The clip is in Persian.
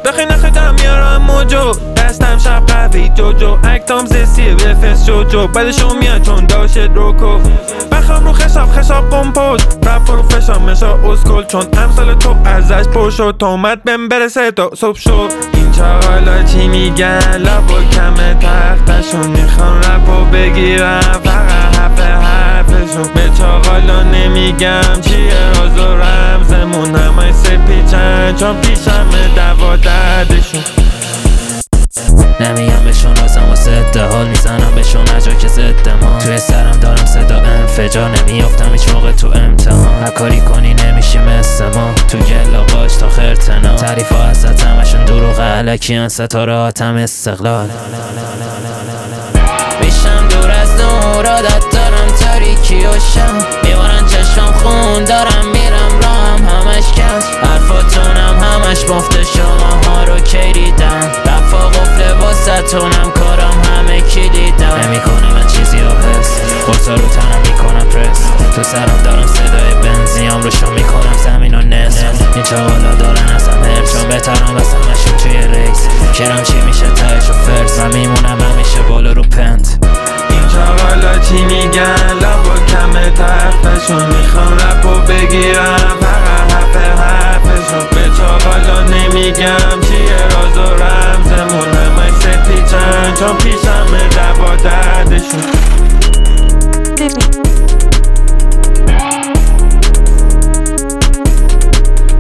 بخی نخیدم میارم موجو، دستم شب قوی جوجو، اکتام زسیه بفس جوجو، بعدشو میاد چون داشت روکو. بخوام رو خشاب کمپوز، رپ پروفشن مشا اسکل، چون امثال تو ازش پر شد، تا اومد بهم برسه تا صبح شد. این چاقالا چی میگن، لب و کم تختشون، میخوان رپو بگیرم فقط حرفشون. به چاقالا نمیگم چیه راز و رمزمون، همه سپیچن چون پیشمه دوا دردشون. نمیگم بهشون رازم و ضد حال میزنم بهشون اجا که ضد ما. توی سرم دارم صدا انفجار، نمیافتم هیچ موقع تو امتحان. هر کاری کنی نمیشی مثل ما، تو گلا باش تا خرتنا. تعریف ها ازت همشون دروغ علکی ان، ستاره هاتم استقلال. بیشم دور از نورادت دارم تاریکی و شم، میبارن چشم خون دارم میرم راهم همش کش. حرفاتونم همش مفته، شما ها رو کی دیدم؟ رفا قفله واسه‌تونم کارم همه کی دیدم. نمیکنه من چیزی رو حس، قرصا رو تنم میکنم پرس. تو سرم دارم صدای بنزیام روشو میکنم زمین و نصف. این چاقالا دارن ازم هرس، چون بهترم بس همشون توی ریس. کرم چی میشه تهش و فرس، من میمونم همیشه بالا رو پند. این چاقالا چی میگن، لب و کم تختشون، میخوان رپو بگیرم فقط حرفشون. به چاقالا نمیگم چیه راز و رمزمون، همه سپیچن چون پیشمه دوا دردشون.